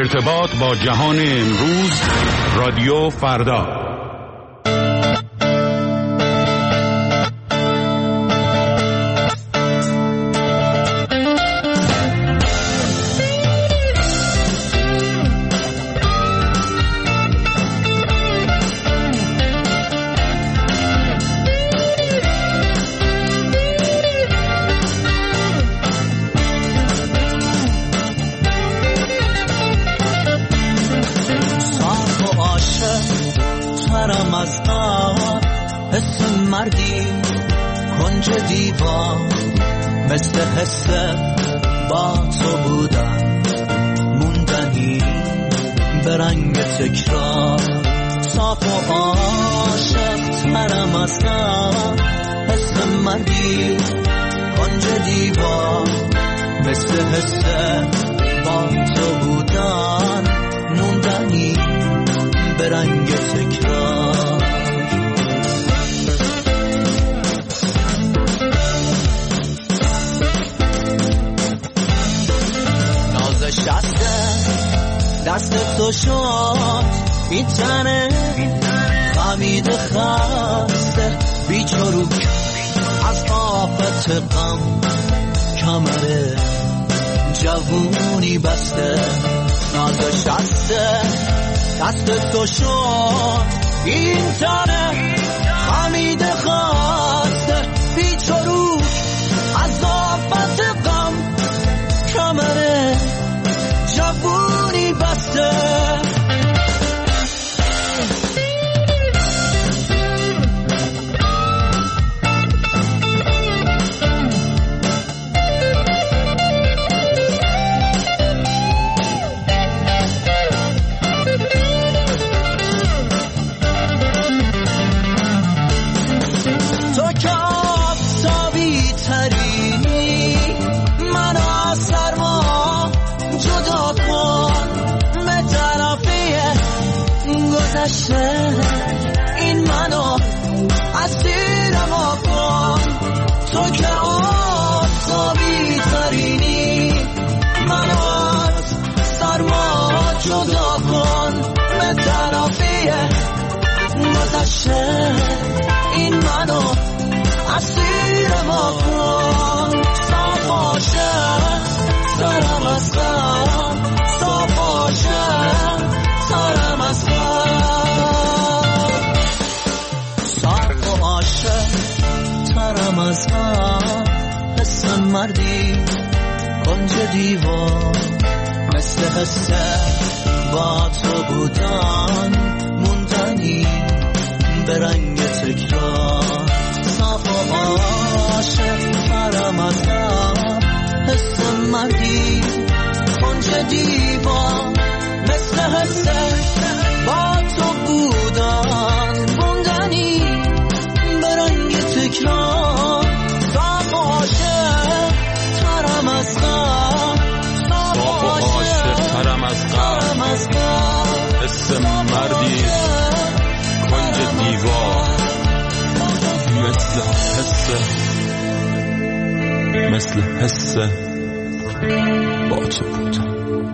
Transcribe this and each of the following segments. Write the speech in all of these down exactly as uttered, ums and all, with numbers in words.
ارتباط با جهان امروز، رادیو فردا. مثل حس با تو بودن موندنی به رنگ تکرار، صاف و عاشق ترم از غم، حس مردی کنج دیوار، مثل حس با تو بودن موندنی به رنگ تکرار. دست تو شد این تنه خمیده خسته بیچروک از آفت غم، کمره جوونی بسته نازش دسته. دست تو شد این تنه خمیده خسته بیچروک از آفت غم، کمره جوونی بسته. تو که آفتابی تری من از سرما جدا کن، به طرفیه گذشته این منو اسیرم کن. تو که آفتابی ترینی منو از سرما جدا کن، به طرفیه گذشته این منو اسیرم کن. صاف عاشق سرم از غم، صاف عاشق سرم از غم، صاف و عاشق سرم از غم، حس مردی کنج دیوار، مثل حس با تو بودن موندنی به رنگ تکرار. صاف و عاشق سرم از غم، حس مردی کنج دیوار، مثل حس با تو بودن موندنی به رنگ تکرار. صاف و عاشق ترم از غم، صاف و عاشق ترم از غم، حس مردی کنج دیوار، مثل حس مثل حس با تو بود.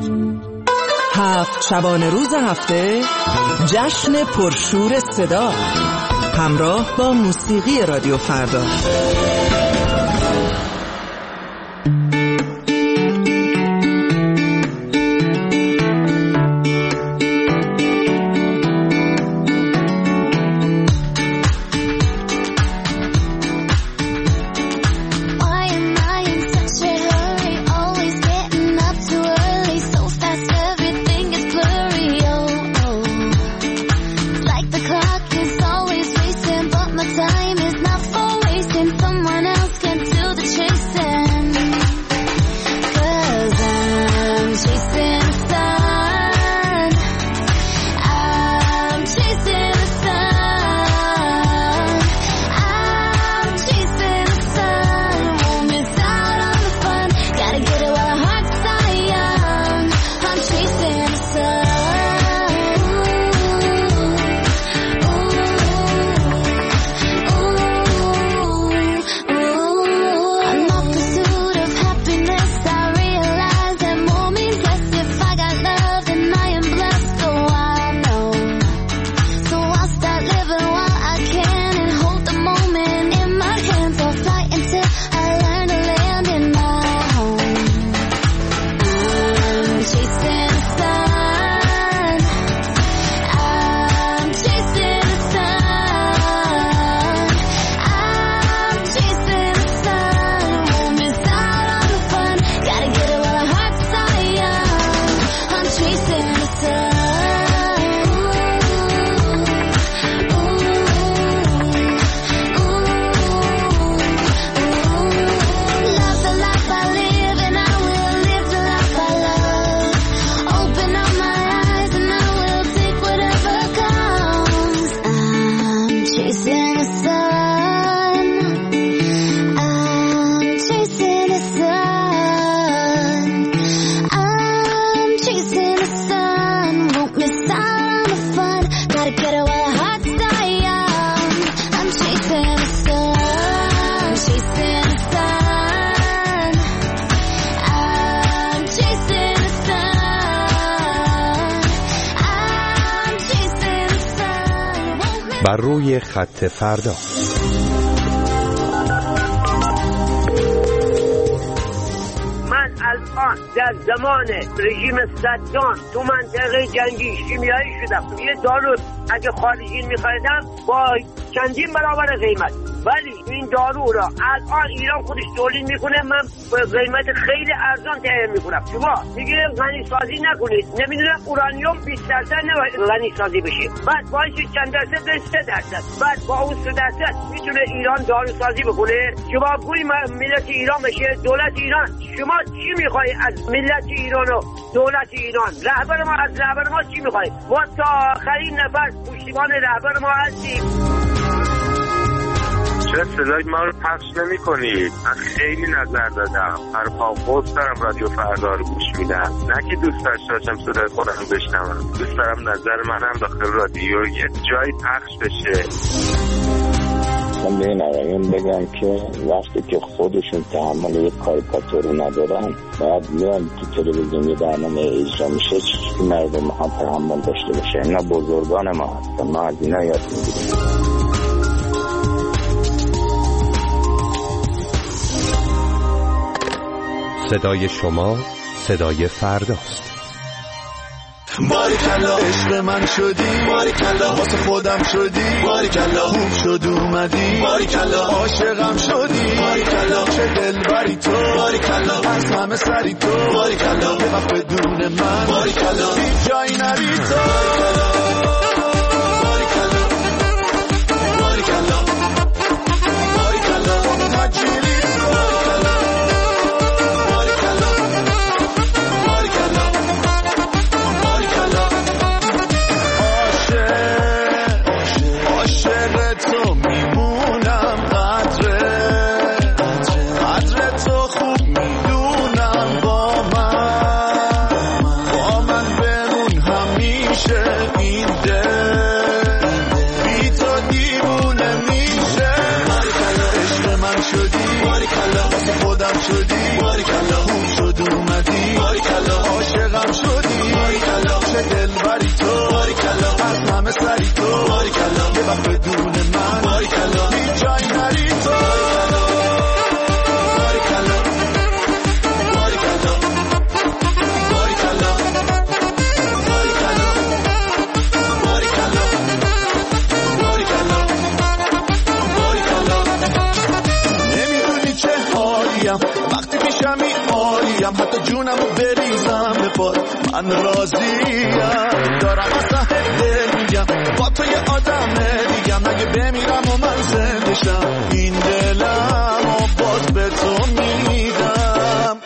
هفت شبانه روز هفته جشن پرشور صدا همراه با موسیقی رادیو فردا. بر روی خط فردا. من الان در زمان رژیم صدام تو منطقه جنگی شیمیایی شدم. یه دارو اگه خارجی می‌خریدم با چندین برابر قیمت، ولی این دارو را الان ایران خودش تولید میکنه، من به قیمت خیلی ارزان تهیه میکنم. شما میگه غنی سازی نکنید، نمیدونم اورانیوم بیست درصد نباید غنی سازی بشه، بعد باعث چند درصد به سه درصد، بعد با اون سه درصد میتونه ایران دارو سازی بکنه. شما گوی ملت ایران بشه، دولت ایران. شما چی میخوای از ملت ایران و دولت ایران؟ رهبر ما از رهبر ما چی میخوای؟ ما تا آخرین نفر پشتیبان رهبر ما هستیم. چرا صدای ما رو پخش نمی کنید؟ من خیلی نظر دادم، هر پاپوست دارم رادیو فردا رو گوش میدم، نه که دوست داشته باشم صدای خودم رو بشنوم، دوست دارم نظر منم داخل رادیو یه جایی پخش بشه. من به این آقایون بگم که وقتی که خودشون تحمل یک کاریکاتور رو ندارن، باید میان تو تلویزیون یه برنامه اجرا میشه چی مردم ما تحمل داشته باشه. اینا بزرگان ما هستن، ما از اینا یاد میگیریم. صدای شما صدای فرداست. باریکلا عشق من شدی، باریکلا واسه خودم شدی، باریکلا خوب شد اومدی، باریکلا عاشقم شدی، باریکلا چه دلبری تو، باریکلا از همه سری تو، باریکلا یه وقت بدون من، باریکلا هیچ جایی نری تو، باریکلا باریکلا باریکلا تجیلی شدی، باریکلا خوب شد اومدی، باریکلا عاشقم شدی، باریکلا چه دلبری تو، باریکلا از همه سری تو، باریکلا یه وقت بدون من، باریکلا هیچ جایی نری تو، باریکلا باریکلا باریکلا باریکلا باریکلا باریکلا باریکلا نمیدونی چه حالیم وقتی پیشمی عالیم، حتی جونمو بریزم به پات من راضیم، دارم از ته دل میگم با تو یه آدم دیگم، اگه بمیرم و من زنده شم این دلم و باز به تو میدم.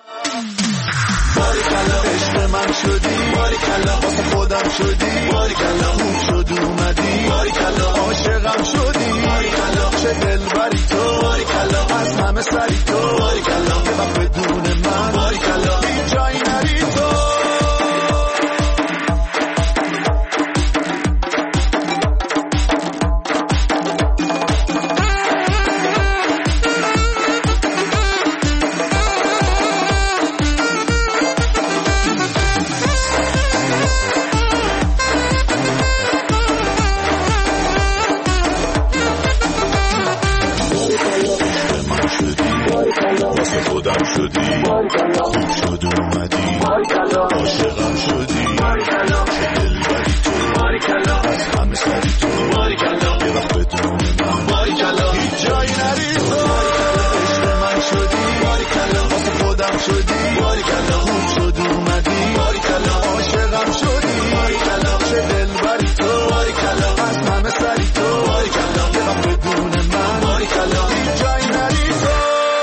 باریکلا عشق من شدی، باریکلا واسه خودم شدی، باریکلا خوب شد اومدی، باریکلا عاشقم شدی، باریکلا چه دلبری تو، باریکلا از همه سری تو، باریکلا یه وقت بدون من، باریکلا هیچ جایی نری تو. خودم شدی، خوب شد اومدی، عاشقم شدی، چه دلبری تو، از همه سری تو، یه وقت بدون من، هیچ جایی نری تو، عشق من شدی، واسه خودم شدی، خوب شد اومدی، عاشقم شدی، چه دلبری تو، از همه سری تو، یه وقت بدون من، هیچ جایی نری تو.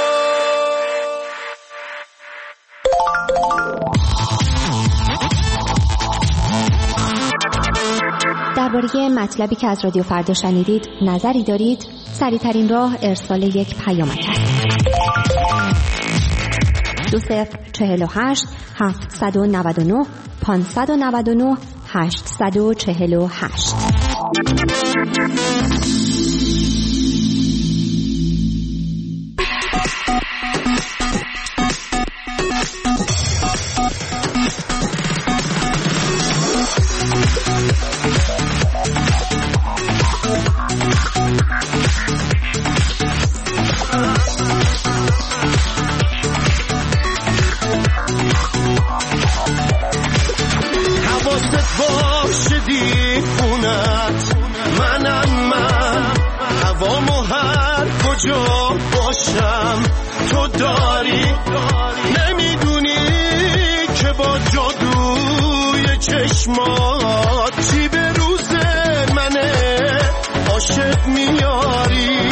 درباره مطلبی که از رادیو فردا شنیدید نظری دارید؟ سریع‌ترین راه ارسال یک پیامک است. دو صفر چهل و هشت هفتصد و نود و نه پانصد و نود و نه هشتصد و چهل و هشت. چشمات چی به روز منه عاشق میاری،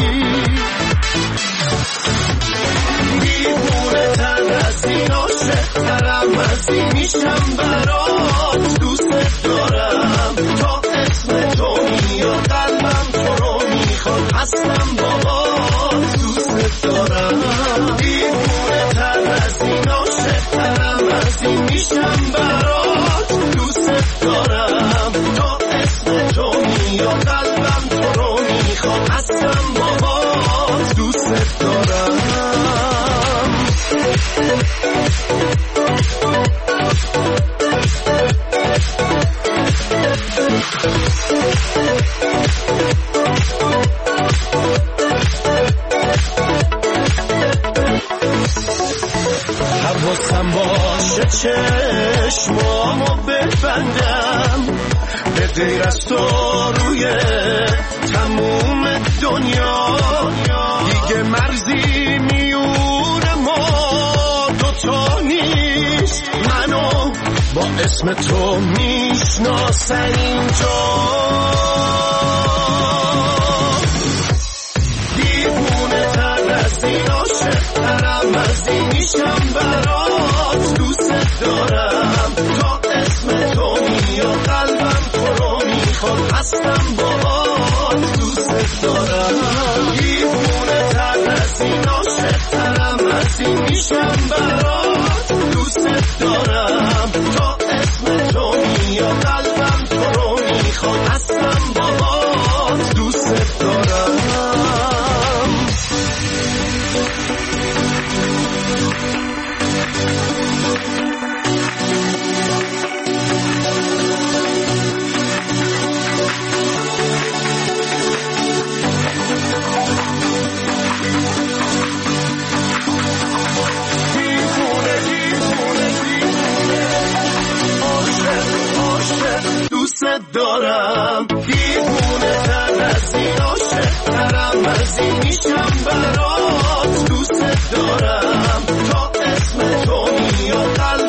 دیوونه تر از این عاشق ترم از این میشم برات، دوست دارم تا اسم تو میاد قلبم تو رو میخواد، هستم بابات دوست دارم، دیوونه تر از این عاشق ترم از این میشم برات، دوست دارم تا اسم تو میاد قلبم تو رو میخواد، هستم بابات دوست دارم. حواسم باشه چشمامو ببندم، به غیر از تو روی تموم دنیا دیگه مرزی میونه ما دوتا نیست، منو با اسم تو میشناسن اینجا، دیوونه تر از این عاشق ترم از این میشم برات، دوست دارم تا اسم تو میاد قلبم تو رو میخواد، هستم باهات دوست دارم، دیوونه تر از این عاشق ترم از این میشم برات، دوست دارم تا اسم تو میاد قلبم تو رو میخواد، هستم باهات دوست دارم. دوست دارم، دیوونه تر از این عاشق ترم از این میشم برات، دوست دارم تا اسم تو میاد